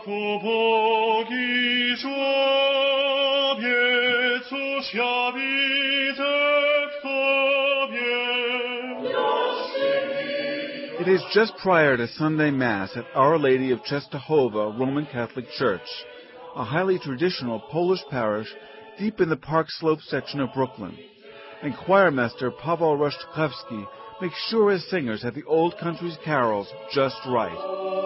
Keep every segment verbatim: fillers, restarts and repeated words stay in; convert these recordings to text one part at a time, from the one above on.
It is just prior to Sunday Mass at Our Lady of Czestochowa Roman Catholic Church, a highly traditional Polish parish deep in the Park Slope section of Brooklyn. And choirmaster Paweł Rostkowski makes sure his singers have the old country's carols just right.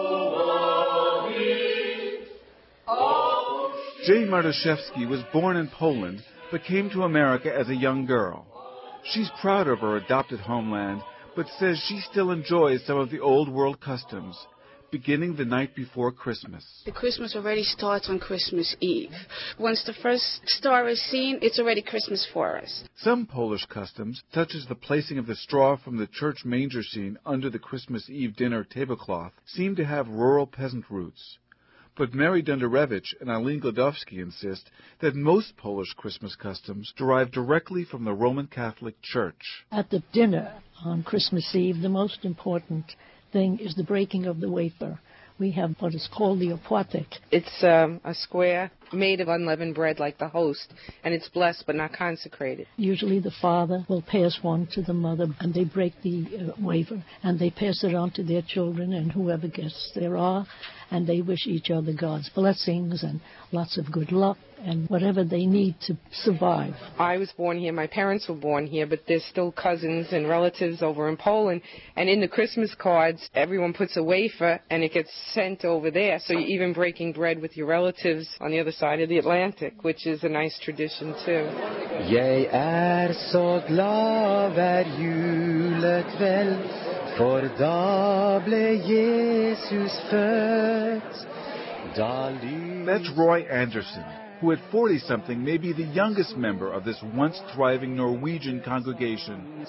Jay Marduszewski was born in Poland, but came to America as a young girl. She's proud of her adopted homeland, but says she still enjoys some of the old world customs, beginning the night before Christmas. The Christmas already starts on Christmas Eve. Once the first star is seen, it's already Christmas for us. Some Polish customs, such as the placing of the straw from the church manger scene under the Christmas Eve dinner tablecloth, seem to have rural peasant roots. But Mary Dunderevich and Eileen Glodowski insist that most Polish Christmas customs derive directly from the Roman Catholic Church. At the dinner on Christmas Eve, the most important thing is the breaking of the wafer. We have what is called the opłatek. It's um, a square made of unleavened bread like the host, and it's blessed but not consecrated. Usually the father will pass one to the mother, and they break the uh, wafer, and they pass it on to their children and whoever guests there are, and they wish each other God's blessings and lots of good luck and whatever they need to survive. I was born here, my parents were born here, but there's still cousins and relatives over in Poland, and in the Christmas cards, everyone puts a wafer, and it gets sent over there, so you're even breaking bread with your relatives on the other side of the Atlantic, which is a nice tradition too. Jeg er så glad hver julekveld, for da ble Jesus født. That's Roy Anderson, who at forty-something may be the youngest member of this once-thriving Norwegian congregation.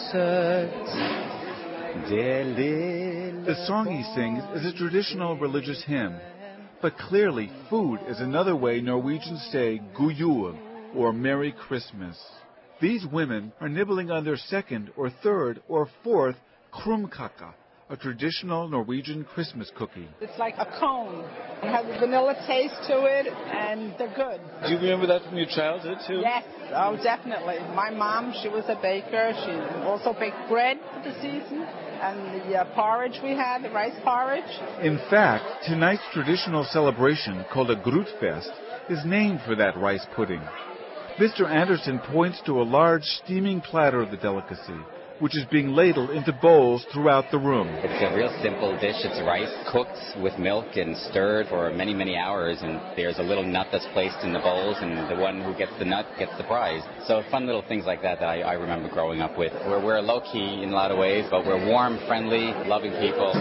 The song he sings is a traditional religious hymn, but clearly food is another way Norwegians say God jul, or Merry Christmas. These women are nibbling on their second or third or fourth krumkake, a traditional Norwegian Christmas cookie. It's like a cone. It has a vanilla taste to it, and they're good. Do you remember that from your childhood, too? Yes, oh, definitely. My mom, she was a baker. She also baked bread for the season, and the uh, porridge we had, the rice porridge. In fact, tonight's traditional celebration, called a Grutfest, is named for that rice pudding. Mister Anderson points to a large steaming platter of the delicacy, which is being ladled into bowls throughout the room. It's a real simple dish. It's rice cooked with milk and stirred for many, many hours, and there's a little nut that's placed in the bowls, and the one who gets the nut gets the prize. So fun little things like that that I, I remember growing up with. We're, we're low-key in a lot of ways, but we're warm, friendly, loving people.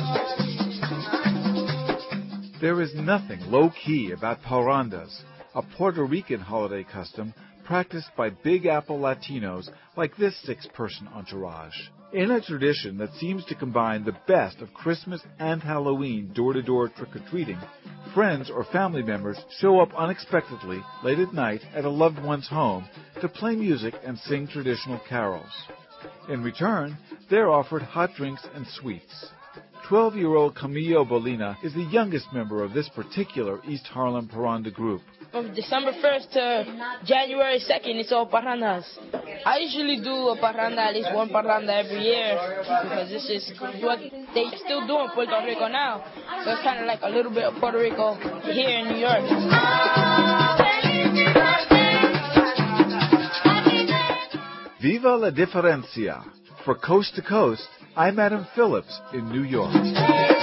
There is nothing low-key about parrandas, a Puerto Rican holiday custom practiced by Big Apple Latinos like this six-person entourage. In a tradition that seems to combine the best of Christmas and Halloween door-to-door trick-or-treating, friends or family members show up unexpectedly late at night at a loved one's home to play music and sing traditional carols. In return, they're offered hot drinks and sweets. twelve-year-old Camillo Bolina is the youngest member of this particular East Harlem Parranda group. From December first to January second, it's all parrandas. I usually do a parranda, at least one parranda every year, because this is what they still do in Puerto Rico now. So it's kind of like a little bit of Puerto Rico here in New York. Viva la diferencia! For Coast to Coast, I'm Adam Phillips in New York.